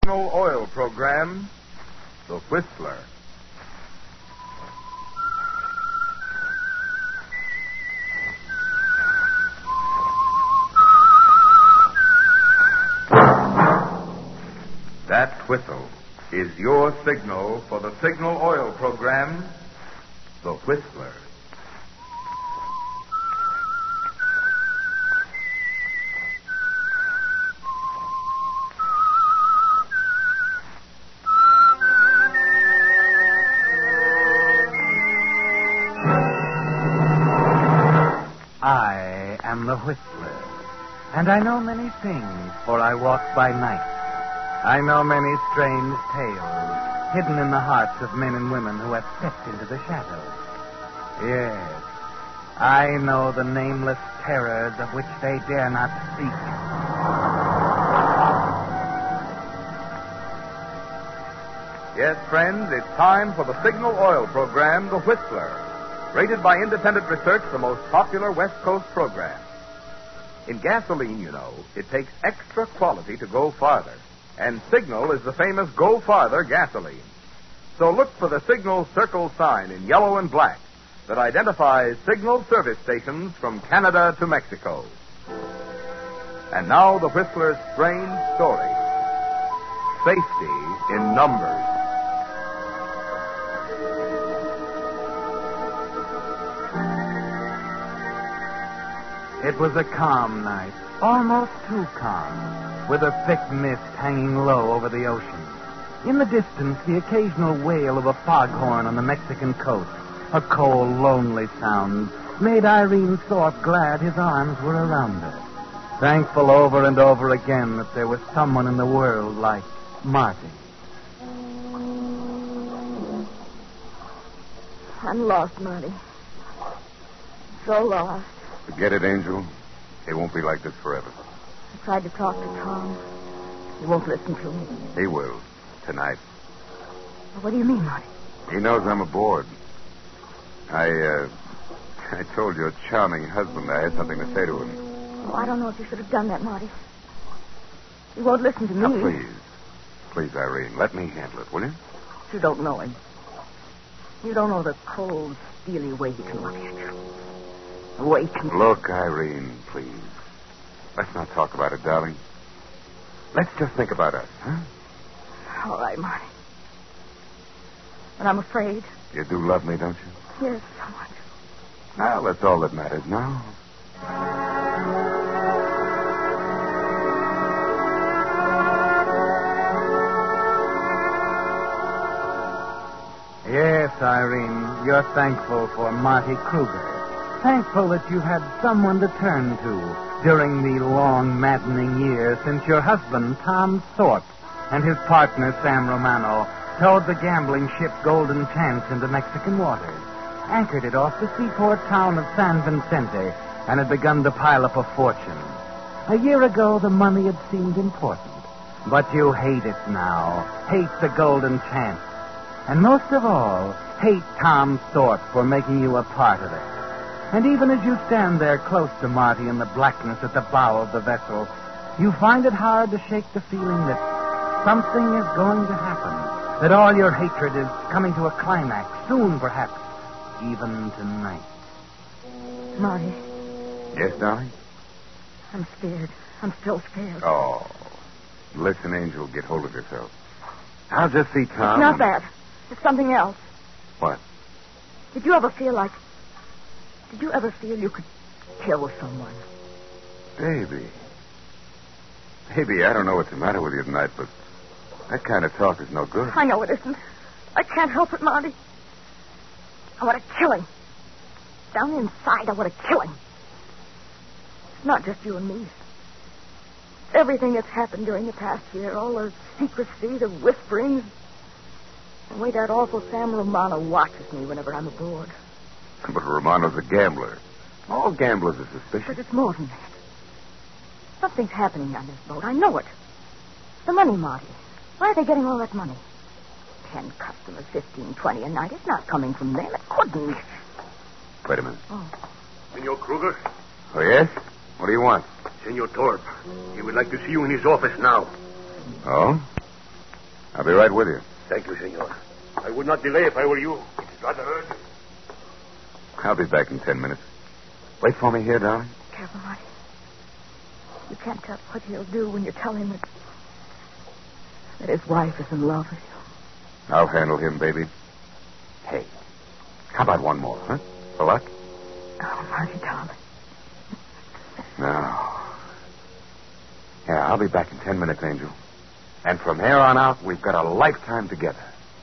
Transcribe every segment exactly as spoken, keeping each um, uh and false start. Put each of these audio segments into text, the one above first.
Signal Oil program, The Whistler. That whistle is your signal for the Signal Oil program, The Whistler. I am the Whistler, and I know many things, for I walk by night. I know many strange tales hidden in the hearts of men and women who have stepped into the shadows. Yes, I know the nameless terrors of which they dare not speak. Yes, friends, it's time for the Signal Oil program, The Whistler. Rated by independent research, the most popular West Coast program. In gasoline, you know, it takes extra quality to go farther. And Signal is the famous Go Farther gasoline. So look for the Signal circle sign in yellow and black that identifies Signal service stations from Canada to Mexico. And now the Whistler's strange story. Safety in numbers. It was a calm night, almost too calm, with a thick mist hanging low over the ocean. In the distance, the occasional wail of a foghorn on the Mexican coast, a cold, lonely sound, made Irene Thorpe glad his arms were around her, thankful over and over again that there was someone in the world like Marty. I'm lost, Marty. So lost. Forget it, Angel. It won't be like this forever. I tried to talk to Tom. He won't listen to me. He will. Tonight. What do you mean, Marty? He knows I'm aboard. I, uh... I told your charming husband I had something to say to him. Oh, I don't know if you should have done that, Marty. He won't listen to me. Now, please. Please, Irene, let me handle it, will you? You don't know him. You don't know the cold, steely way he can look at you. The way he can... Look, Irene, please. Let's not talk about it, darling. Let's just think about us, huh? All right, Marty. But I'm afraid. You do love me, don't you? Yes, so much. Well, that's all that matters now. Yes, Irene, you're thankful for Marty Kruger. Thankful that you had someone to turn to during the long, maddening years since your husband, Tom Thorpe, and his partner, Sam Romano, towed the gambling ship Golden Chance into Mexican waters, anchored it off the seaport town of San Vicente, and had begun to pile up a fortune. A year ago, the money had seemed important, but you hate it now, hate the Golden Chance, and most of all, hate Tom Thorpe for making you a part of it. And even as you stand there close to Marty in the blackness at the bow of the vessel, you find it hard to shake the feeling that something is going to happen, that all your hatred is coming to a climax, soon perhaps, even tonight. Marty. Yes, darling? I'm scared. I'm still scared. Oh. Listen, Angel, get hold of yourself. I'll just see Tom. It's not that. It's something else. What? Did you ever feel like... Did you ever feel you could kill someone? Baby. Baby, I don't know what's the matter with you tonight, but that kind of talk is no good. I know it isn't. I can't help it, Marty. I want to kill him. Down inside, I want to kill him. It's not just you and me. Everything that's happened during the past year, all the secrecy, the whisperings, the way that awful Sam Romano watches me whenever I'm aboard. But Romano's a gambler. All gamblers are suspicious. But it's more than that. Something's happening on this boat. I know it. The money, Marty. Where are they getting all that money? Ten customers, fifteen, twenty a night. It's not coming from them. It couldn't. Wait a minute. Oh. Senor Kruger? Oh, yes? What do you want? Senor Thorpe. He would like to see you in his office now. Oh? I'll be right with you. Thank you, senor. I would not delay if I were you. It's rather urgent. I'll be back in ten minutes. Wait for me here, darling. Careful, Marty. You can't tell what he'll do when you tell him that, that his wife is in love with you. I'll handle him, baby. Hey, how about one more, huh? For luck? Oh, Marty, darling. No. Yeah, I'll be back in ten minutes, Angel. And from here on out, we've got a lifetime together.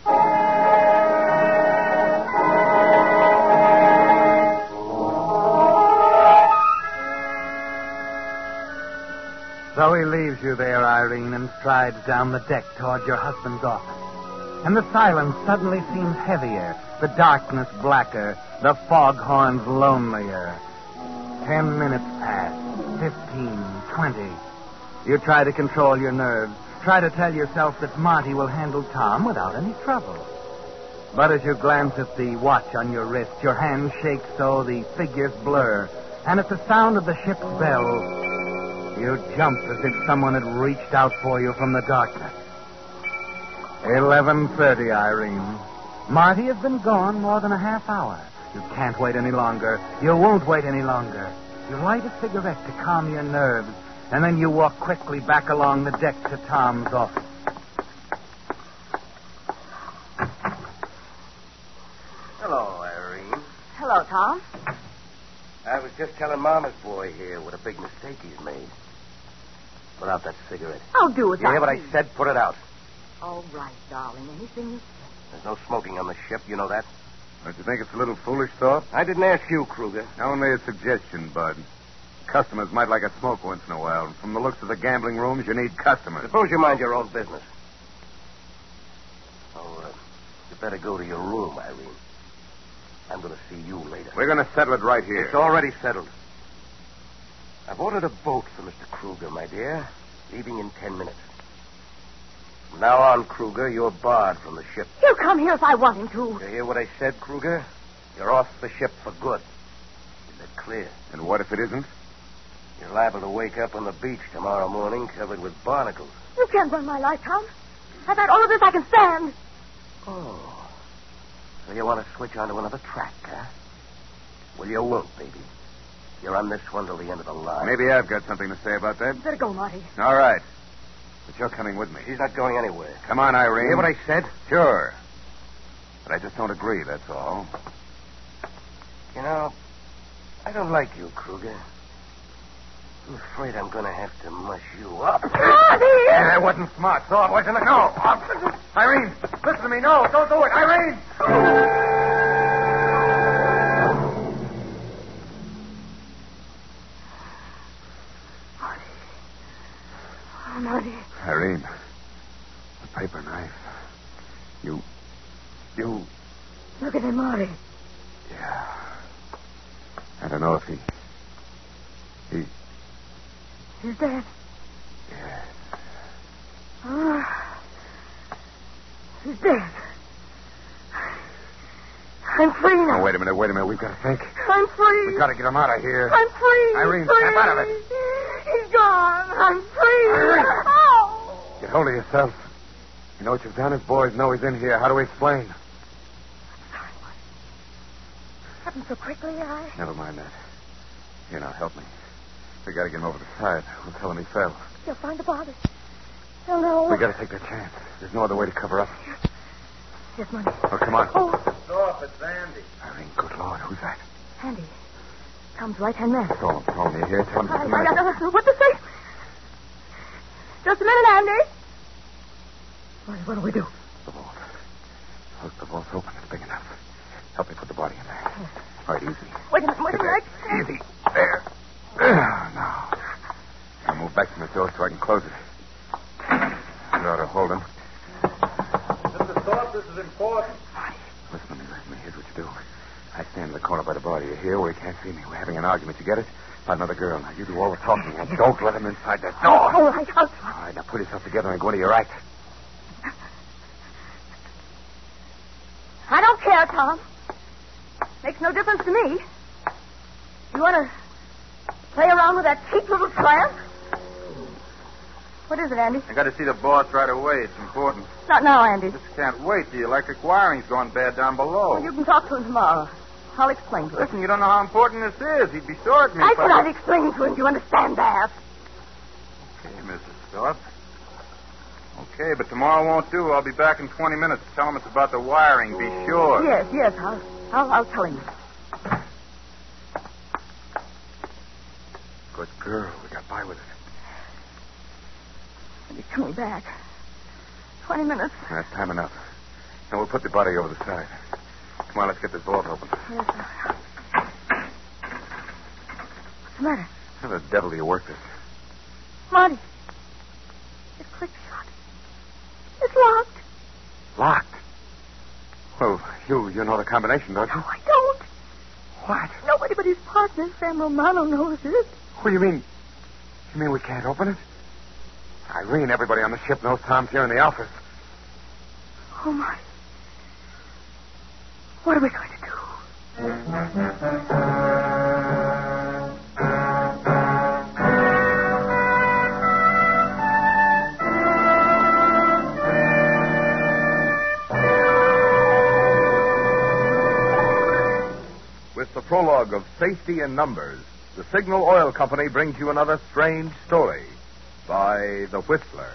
Zoe leaves you there, Irene, and strides down the deck toward your husband's office. And the silence suddenly seems heavier, the darkness blacker, the foghorns lonelier. Ten minutes pass, fifteen, twenty. You try to control your nerves, try to tell yourself that Marty will handle Tom without any trouble. But as you glance at the watch on your wrist, your hand shakes so the figures blur, and at the sound of the ship's bell, you jump as if someone had reached out for you from the darkness. eleven thirty, Irene. Marty has been gone more than a half hour. You can't wait any longer. You won't wait any longer. You light a cigarette to calm your nerves, and then you walk quickly back along the deck to Tom's office. Hello, Irene. Hello, Tom. I was just telling Mama's boy here what a big mistake he's made. Put out that cigarette. I'll do it. You hear what I said? Put it out. All right, darling. Anything you say. There's no smoking on the ship. You know that? Don't you think it's a little foolish thought? I didn't ask you, Kruger. Only a suggestion, Bud. Customers might like a smoke once in a while. From the looks of the gambling rooms, you need customers. Suppose you mind your own business. Oh, uh, you better go to your room, Irene. I'm going to see you later. We're going to settle it right here. It's already settled. I've ordered a boat for Mister Kruger, my dear. Leaving in ten minutes. From now on, Kruger, you're barred from the ship. He'll come here if I want him to. You hear what I said, Kruger? You're off the ship for good. Is that clear? And what if it isn't? You're liable to wake up on the beach tomorrow morning covered with barnacles. You can't run my life, Tom. I've had all of this I can stand. Oh. So you want to switch onto another track, huh? Well, you won't, baby. You're on this one till the end of the line. Maybe I've got something to say about that. You better go, Marty. All right. But you're coming with me. She's not going anywhere. Come on, Irene. You hear what I said? Sure. But I just don't agree, that's all. You know, I don't like you, Kruger. I'm afraid I'm going to have to mush you up. Marty! Yeah, that wasn't smart, so it wasn't. No. Irene, listen to me. No, don't do it. Irene! Oh, Marty. Irene, the paper knife. You. You. Look at him, Marty. Yeah. I don't know if he. He. He's dead. Yes. Oh. He's dead. I'm free now. Oh, wait a minute, wait a minute. We've got to think. I'm free. We've got to get him out of here. I'm free. Irene, free. snap out of it. He's gone. I'm free. Irene. Oh. Get hold of yourself. You know what you've done? His boys know he's in here. How do we explain? Sorry, what? Happened so quickly, I... Never mind that. Here, now, help me. We got to get him over the side. We'll tell him he fell. He'll find the body. He'll know. We got to take that chance. There's no other way to cover up. Yes, Money. Oh, come on. Oh, Stop, it's Andy. Irene, good Lord, who's that? Andy. Tom's right-hand man. Call him, call me here. Tell him just I, a I, minute. I, I, what to say? Just a minute, Andy. What, what do we do? The vault. Look, the vault's open. It's big enough. Help me put the body in there. All right, easy. Wait a minute, wait a minute. Easy. There. Now. I'll move back from the door so I can close it. You ought to hold him. Mister Thorpe, this is important. Listen to me, listen to me. Here's what you do. I stand in the corner by the bar. You hear where he can't see me. We're having an argument. You get it? About another girl. Now, you do all the talking and don't let him inside that door. All right, I'll try. All right, now put yourself together and go into your act. I don't care, Tom. Makes no difference to me. You want to play around with that cheap little tramp? What is it, Andy? I got to see the boss right away. It's important. Not now, Andy. Just can't wait. The electric wiring's gone bad down below. Well, you can talk to him tomorrow. I'll explain to him. Listen, you don't know how important this is. He'd be sore at me. I if said I'd explain to him. Do you understand that? Okay, Missus Thorpe. Okay, but tomorrow won't do. I'll be back in twenty minutes. Tell him it's about the wiring. Be sure. Yes, yes. I'll, I'll, I'll tell him. Good girl. We got by with it. He's coming back. Twenty minutes. That's time enough. Now we'll put the body over the side. Come on, let's get this vault open. Yes, sir. What's the matter? How the devil do you work this? Marty. It clicked shut. It's locked. Locked. Well, you you know the combination, don't you? No, I don't. What? Nobody but his partner, Sam Romano, knows it. What do you mean? You mean we can't open it? Irene, everybody on the ship knows Tom's here in the office. Oh, my. What are we going to do? With the prologue of Safety in Numbers, the Signal Oil Company brings you another strange story by The Whistler.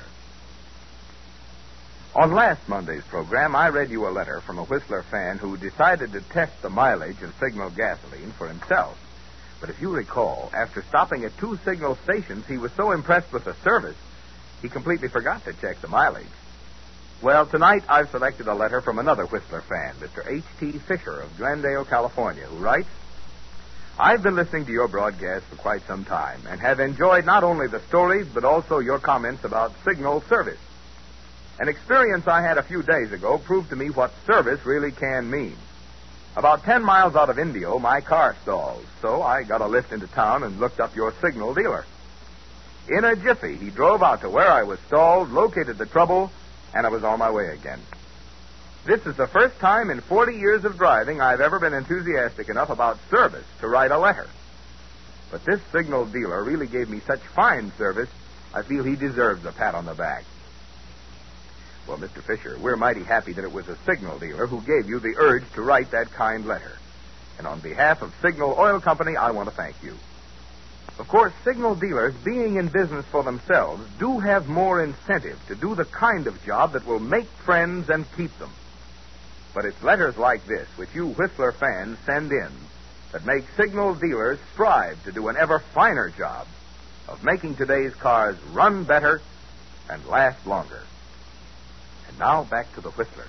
On last Monday's program, I read you a letter from a Whistler fan who decided to test the mileage of Signal gasoline for himself. But if you recall, after stopping at two Signal stations, he was so impressed with the service, he completely forgot to check the mileage. Well, tonight I've selected a letter from another Whistler fan, Mister H T Fisher of Glendale, California, who writes, I've been listening to your broadcast for quite some time and have enjoyed not only the stories but also your comments about Signal service. An experience I had a few days ago proved to me what service really can mean. About ten miles out of Indio, my car stalled, so I got a lift into town and looked up your Signal dealer. In a jiffy, he drove out to where I was stalled, located the trouble, and I was on my way again. This is the first time in forty years of driving I've ever been enthusiastic enough about service to write a letter. But this Signal dealer really gave me such fine service, I feel he deserves a pat on the back. Well, Mister Fisher, we're mighty happy that it was a Signal dealer who gave you the urge to write that kind letter. And on behalf of Signal Oil Company, I want to thank you. Of course, Signal dealers, being in business for themselves, do have more incentive to do the kind of job that will make friends and keep them. But it's letters like this, which you Whistler fans send in, that make Signal dealers strive to do an ever finer job of making today's cars run better and last longer. And now back to the Whistler.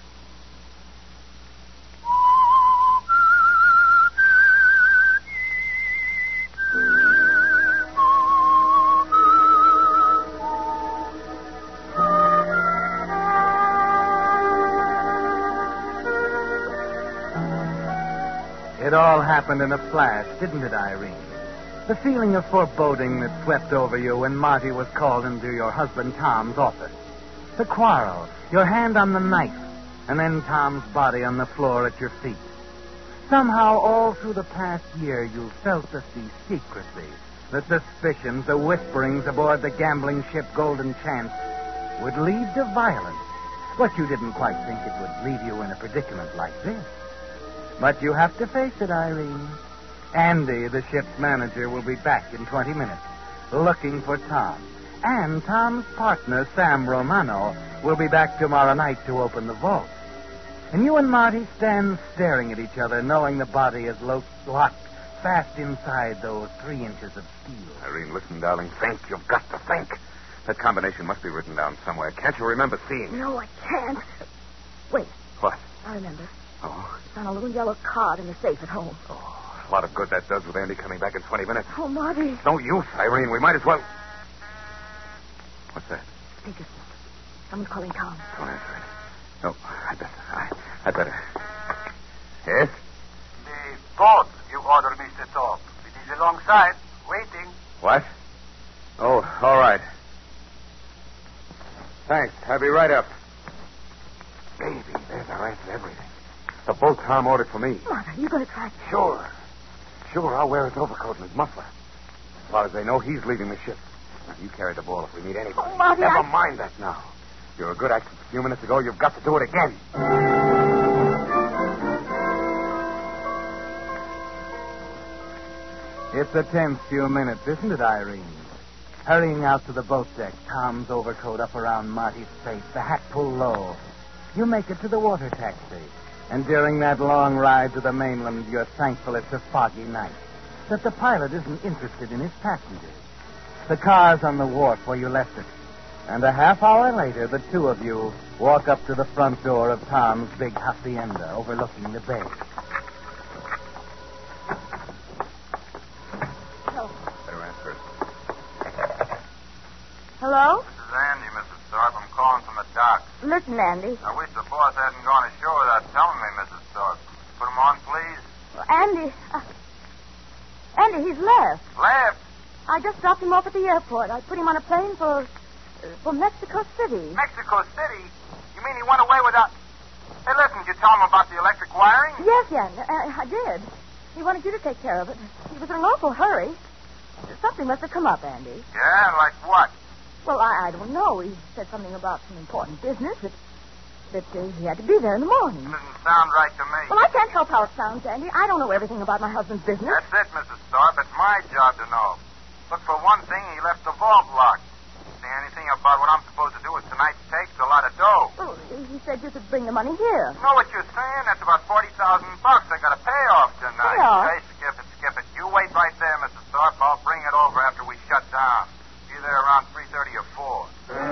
It all happened in a flash, didn't it, Irene? The feeling of foreboding that swept over you when Marty was called into your husband Tom's office. The quarrel, your hand on the knife, and then Tom's body on the floor at your feet. Somehow, all through the past year, you felt that the secrecy, the suspicions, the whisperings aboard the gambling ship Golden Chance would lead to violence. But you didn't quite think it would leave you in a predicament like this. But you have to face it, Irene. Andy, the ship's manager, will be back in twenty minutes, looking for Tom. And Tom's partner, Sam Romano, will be back tomorrow night to open the vault. And you and Marty stand staring at each other, knowing the body is lo- locked fast inside those three inches of steel. Irene, listen, darling. Think. You've got to think. That combination must be written down somewhere. Can't you remember seeing it? No, I can't. Wait. What? I remember. Oh. It's on a little yellow card in the safe at home. Oh, a lot of good that does with Andy coming back in twenty minutes. Oh, Marty. No use, Irene. We might as well... What's that? Speakerphone. Someone's calling Tom. Don't answer it. No, I better. I, I better. Yes? The boat you ordered, Mister Thorpe. It is alongside, waiting. What? Oh, all right. Thanks. I'll be right up. Baby, there's our answer to everything. The boat Tom ordered for me. Marty, are you going to track him? Sure. Sure, I'll wear his overcoat and his muffler. As far as they know, he's leaving the ship. You carry the ball if we meet anybody. Oh, Marty, Never I... mind that now. You're a good actress a few minutes ago. You've got to do it again. It's a tense few minutes, isn't it, Irene? Hurrying out to the boat deck, Tom's overcoat up around Marty's face, the hat pulled low. You make it to the water taxi. And during that long ride to the mainland, you're thankful it's a foggy night, that the pilot isn't interested in his passengers. The car's on the wharf where you left it. And a half hour later, the two of you walk up to the front door of Tom's big hacienda overlooking the bay. Better answer. Hello? This is Andy, Missus Thorpe. I'm calling from the dock. Listen, Andy. I wish the boss hadn't gone ashore without telling me, Missus Thorpe. Put him on, please. Well, Andy... Uh, Andy, he's left. Left? I just dropped him off at the airport. I put him on a plane for... Uh, for Mexico City. Mexico City? You mean he went away without... Hey, listen, did you tell him about the electric wiring? Yes, yes, I, I did. He wanted you to take care of it. He was in an awful hurry. Something must have come up, Andy. Yeah, like what? Well, I, I don't know. He said something about some important business that, that uh, he had to be there in the morning. Doesn't sound right to me. Well, I can't help how it sounds, Andy. I don't know everything about my husband's business. That's it, Missus Thorpe. It's my job to know. Look, for one thing, he left the vault locked. Say anything about what I'm supposed to do with tonight's take's a lot of dough. Well, he said you could bring the money here. You know what you're saying? That's about forty thousand bucks I got to pay off tonight. Payoff? Hey, skip it, skip it. You wait right there, Missus Thorpe. I'll bring it over after we shut down. Be there around three thirty or four.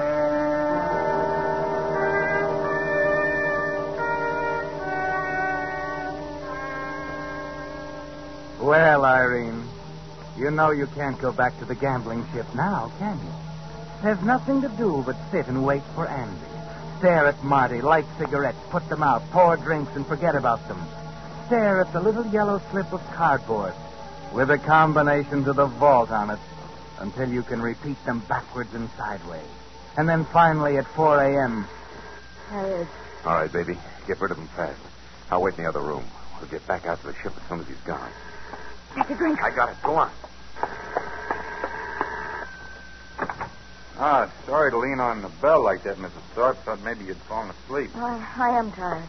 Well, Irene, you know you can't go back to the gambling ship now, can you? There's nothing to do but sit and wait for Andy. Stare at Marty, light cigarettes, put them out, pour drinks, and forget about them. Stare at the little yellow slip of cardboard with a combination to the vault on it until you can repeat them backwards and sideways. And then finally at four a.m. There is. All right, baby. Get rid of him fast. I'll wait in the other room. We'll get back out to the ship as soon as he's gone. Take a drink. I got it. Go on. Ah, sorry to lean on the bell like that, Missus Thorpe. Thought maybe you'd fallen asleep. I, I am tired.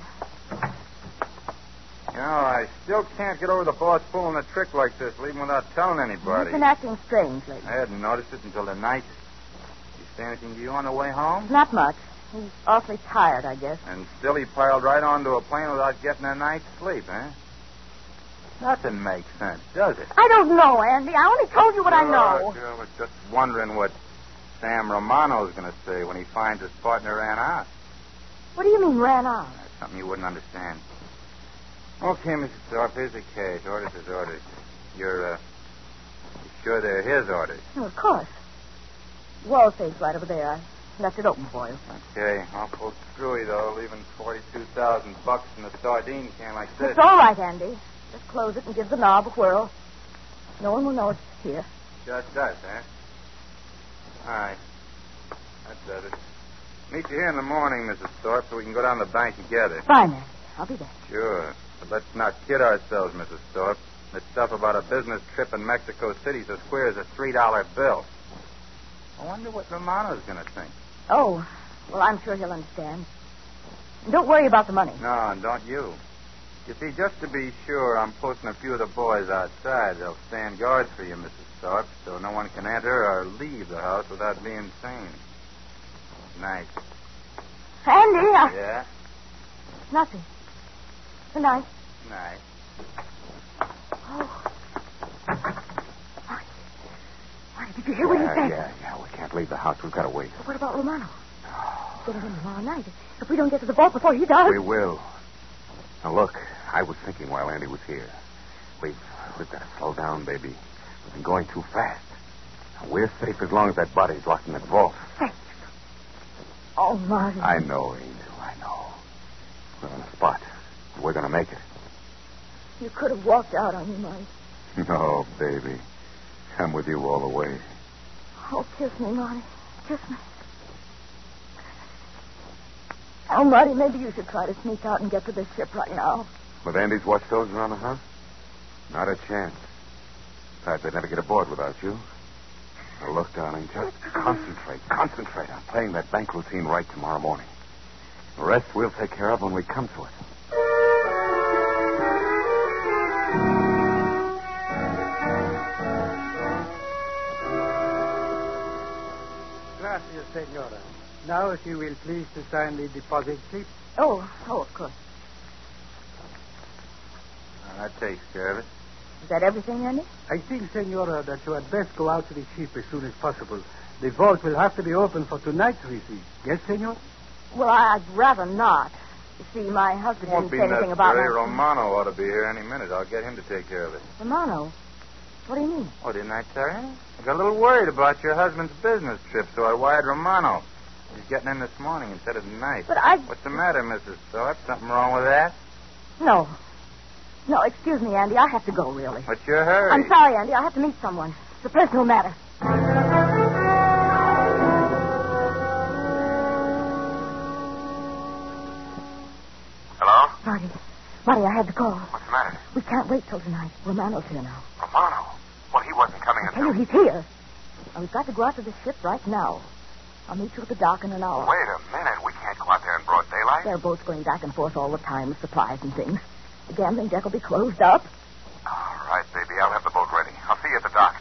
You know, I still can't get over the boss pulling a trick like this, leaving without telling anybody. He's been acting strange lately. I hadn't noticed it until tonight. Did he say anything to you on the way home? Not much. He's awfully tired, I guess. And still he piled right onto a plane without getting a night's sleep, eh? Nothing makes sense, does it? I don't know, Andy. I only told you what I know. Sure, I was just wondering what Sam Romano's going to say when he finds his partner ran out. What do you mean, ran out? That's something you wouldn't understand. Okay, Missus Thorpe, here's the cash. Orders is orders. You're, uh, you sure they're his orders? Oh, of course. Wall safe's right over there. I left it open for you. Okay, awful screwy, though, leaving forty-two thousand bucks in a sardine can like this. It's all right, Andy. Just close it and give the knob a whirl. No one will know it's here. Just us, eh? All right. That does it. Meet you here in the morning, Missus Thorpe, so we can go down to the bank together. Fine, Andy. I'll be there. Sure. But let's not kid ourselves, Missus Thorpe. This stuff about a business trip in Mexico City's as queer as a three dollar bill. I wonder what Romano's going to think. Oh, well, I'm sure he'll understand. And don't worry about the money. No, and don't you. You see, just to be sure, I'm posting a few of the boys outside. They'll stand guard for you, Missus Thorpe, so no one can enter or leave the house without being seen. Night. Andy, I... Yeah? Nothing. Good night. Night. Oh. Marty. Marty, did you hear what he Yeah, said? yeah, yeah. We can't leave the house. We've got to wait. But what about Romano? He's getting in tomorrow night. If we don't get to the vault before he does... We will. Now, look, I was thinking while Andy was here. We've, we've got to slow down, baby. We've been going too fast. Now, we're safe as long as that body's locked in that vault. Safe. Oh, Marty. I know, Angel, I know. We're on the spot. We're going to make it. You could have walked out on me, Marty. No, baby. I'm with you all the way. Oh, kiss me, Marty. Kiss me. Oh, Marty, maybe you should try to sneak out and get to this ship right now. With Andy's watchdogs around the house? Not a chance. Besides, they'd never get aboard without you. Now, look, darling, just concentrate, concentrate on playing that bank routine right tomorrow morning. The rest we'll take care of when we come to it. Gracias, senora. Now, if you will please to sign the deposit slip. Oh, oh, of course. Now, that takes care of it. Is that everything, Andy? I think, senora, that you had best go out to the ship as soon as possible. The vault will have to be open for tonight's receipt. Yes, senor? Well, I'd rather not. You see, my husband Won't didn't be say anything about necessary. my... Romano ought to be here any minute. I'll get him to take care of it. Romano? What do you mean? Oh, didn't I tell you? I got a little worried about your husband's business trip, so I wired Romano. He's getting in this morning instead of tonight. But I... What's the matter, Missus Thorpe? Something wrong with that? No. No, excuse me, Andy. I have to go, really. What's your hurry? I'm sorry, Andy. I have to meet someone. It's a personal matter. Hello? Marty. Marty, I had to call. What's the matter? We can't wait till tonight. Romano's here now. Romano? Well, he wasn't coming I tell you, until... he's here. Now, we've got to go out to the ship right now. I'll meet you at the dock in an hour. Wait a minute. We can't go out there in broad daylight. Their boat's going back and forth all the time with supplies and things. The gambling deck will be closed up. All right, baby. I'll have the boat ready. I'll see you at the dock.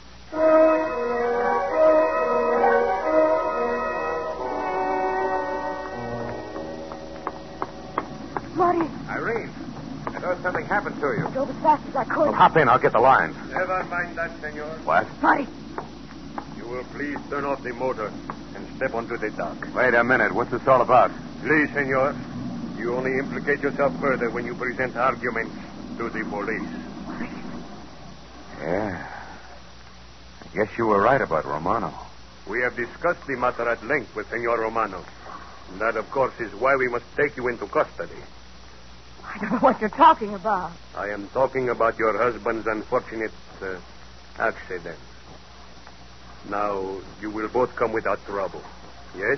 Marty, Irene, I thought something happened to you. I drove as fast as I could. Well, hop in. I'll get the lines. Never mind that, senor. What? Marty, You will please turn off the motor and step onto the dock. Wait a minute. What's this all about? Please, senor. You only implicate yourself further when you present arguments to the police. Yeah. I guess you were right about Romano. We have discussed the matter at length with Senor Romano. And that, of course, is why we must take you into custody. I don't know what you're talking about. I am talking about your husband's unfortunate uh, accident. Now, you will both come without trouble. Yes?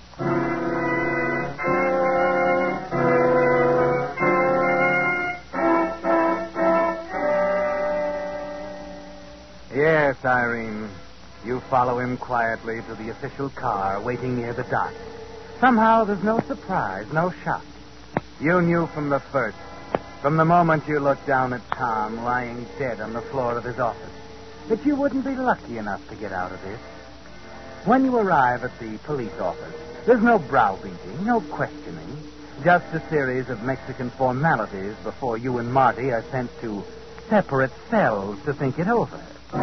Yes, Irene. You follow him quietly to the official car waiting near the dock. Somehow there's no surprise, no shock. You knew from the first, from the moment you looked down at Tom lying dead on the floor of his office, that you wouldn't be lucky enough to get out of this. When you arrive at the police office, there's no browbeating, no questioning, just a series of Mexican formalities before you and Marty are sent to separate cells to think it over.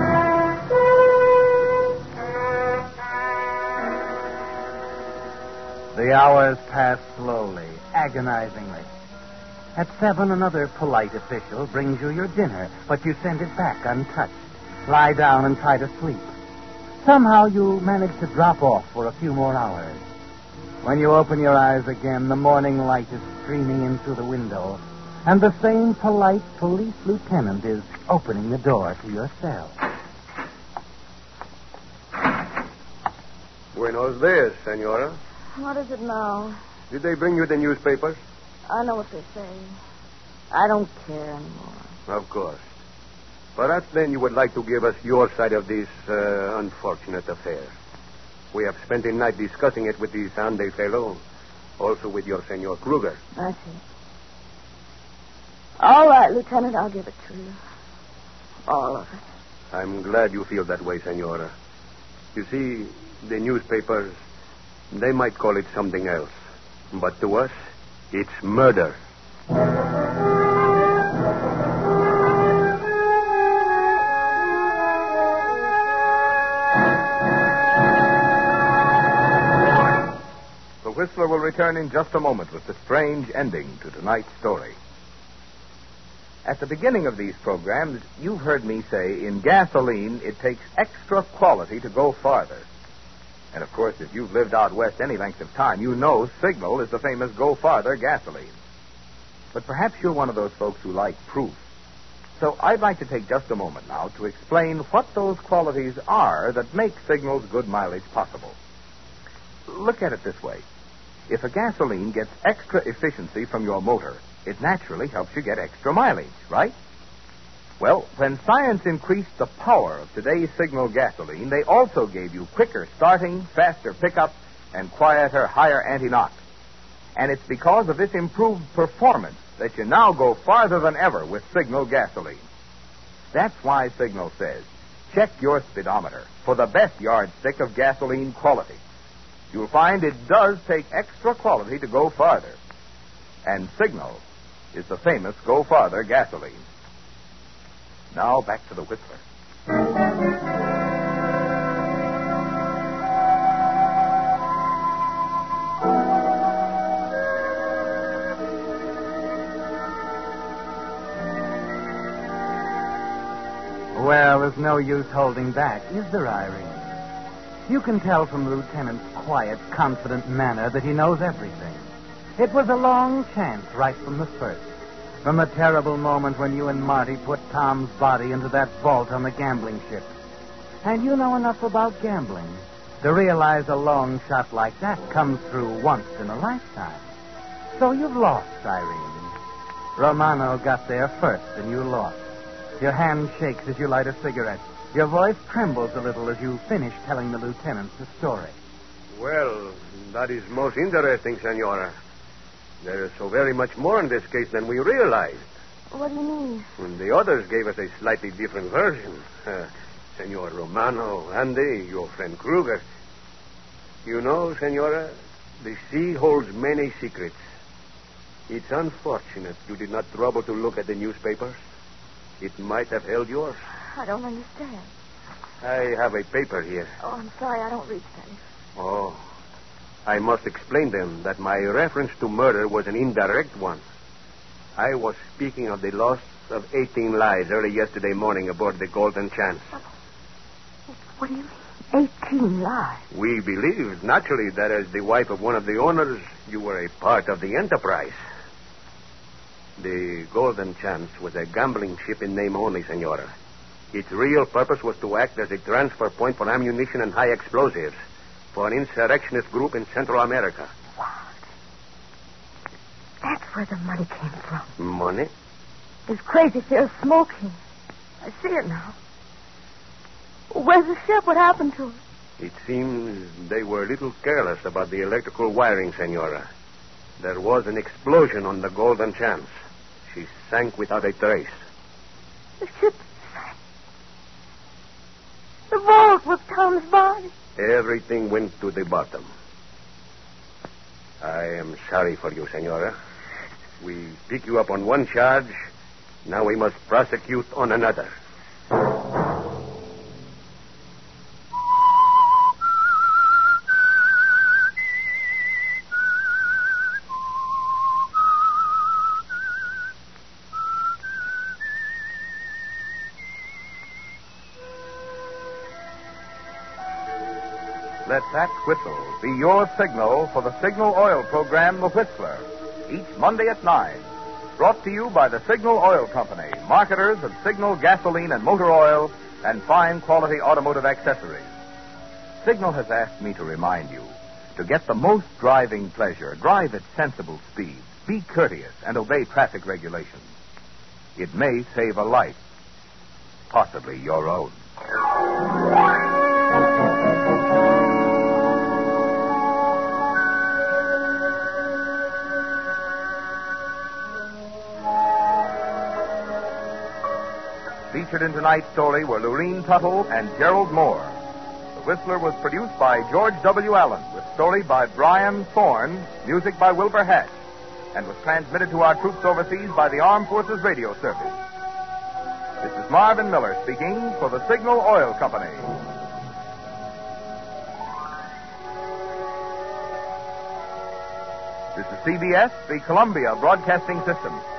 The hours pass slowly, agonizingly. At seven, another polite official brings you your dinner, but you send it back untouched. Lie down and try to sleep. Somehow you manage to drop off for a few more hours. When you open your eyes again, the morning light is streaming in through the window, and the same polite police lieutenant is opening the door to your cell. Buenos dias, senora. what is it now? Did they bring you the newspapers? I know what they say. I don't care anymore. Of course. Perhaps then you would like to give us your side of this uh, unfortunate affair. We have spent the night discussing it with the Sunday fellow, also with your Senor Kruger. I see. All right, Lieutenant, I'll give it to you. All of it. I'm glad you feel that way, Senora. You see, the newspapers, they might call it something else. But to us, it's murder. The Whistler will return in just a moment with the strange ending to tonight's story. At the beginning of these programs, you've heard me say in gasoline, it takes extra quality to go farther. And, of course, if you've lived out west any length of time, you know Signal is the famous Go Farther gasoline. But perhaps you're one of those folks who like proof. So I'd like to take just a moment now to explain what those qualities are that make Signal's good mileage possible. Look at it this way. If a gasoline gets extra efficiency from your motor, it naturally helps you get extra mileage, right? Well, when science increased the power of today's Signal gasoline, they also gave you quicker starting, faster pickup, and quieter, higher anti-knock. And it's because of this improved performance that you now go farther than ever with Signal gasoline. That's why Signal says, check your speedometer for the best yardstick of gasoline quality. You'll find it does take extra quality to go farther. And Signal is the famous Go Farther gasoline. Now back to the Whistler. Well, there's no use holding back, is there, Irene? You can tell from the lieutenant's quiet, confident manner that he knows everything. It was a long chance right from the first. From the terrible moment when you and Marty put Tom's body into that vault on the gambling ship. And you know enough about gambling to realize a long shot like that comes through once in a lifetime. So you've lost, Irene. Romano got there first, and you lost. Your hand shakes as you light a cigarette. Your voice trembles a little as you finish telling the lieutenant the story. Well, that is most interesting, Senora. There is so very much more in this case than we realized. What do you mean? And the others gave us a slightly different version. Uh, Senor Romano, Andy, your friend Kruger. You know, Senora, the sea holds many secrets. It's unfortunate you did not trouble to look at the newspapers. It might have held yours. I don't understand. I have a paper here. Oh, I'm sorry, I don't read that. Oh. I must explain them that my reference to murder was an indirect one. I was speaking of the loss of eighteen lives early yesterday morning aboard the Golden Chance. What do you mean? Eighteen lives? We believed, naturally, that as the wife of one of the owners, you were a part of the enterprise. The Golden Chance was a gambling ship in name only, Senora. Its real purpose was to act as a transfer point for ammunition and high explosives for an insurrectionist group in Central America. What? That's where the money came from. Money? This crazy fear smoking. I see it now. Where's the ship? What happened to it? It seems they were a little careless about the electrical wiring, Senora. There was an explosion on the Golden Chance. She sank without a trace. The ship sank. The vault with Tom's body. Everything went to the bottom. I am sorry for you, Senora. We pick you up on one charge. Now we must prosecute on another. Let that whistle be your signal for the Signal Oil program, The Whistler, each Monday at nine. Brought to you by the Signal Oil Company, marketers of Signal gasoline and motor oil and fine quality automotive accessories. Signal has asked me to remind you to get the most driving pleasure, drive at sensible speeds, be courteous, and obey traffic regulations. It may save a life, possibly your own. Featured in tonight's story were Lurene Tuttle and Gerald Moore. The Whistler was produced by George W. Allen, with story by Brian Thorne, music by Wilbur Hatch, and was transmitted to our troops overseas by the Armed Forces Radio Service. This is Marvin Miller speaking for the Signal Oil Company. This is C B S, the Columbia Broadcasting System.